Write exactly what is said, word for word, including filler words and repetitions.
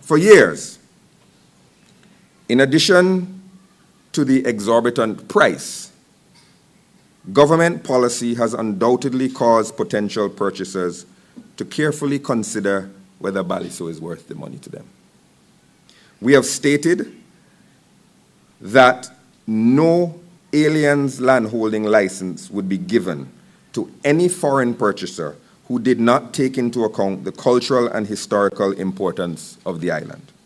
For years, in addition to the exorbitant price, government policy has undoubtedly caused potential purchasers to carefully consider whether Ballysoe is worth the money to them. We have stated that no alien's landholding license would be given to any foreign purchaser who did not take into account the cultural and historical importance of the island.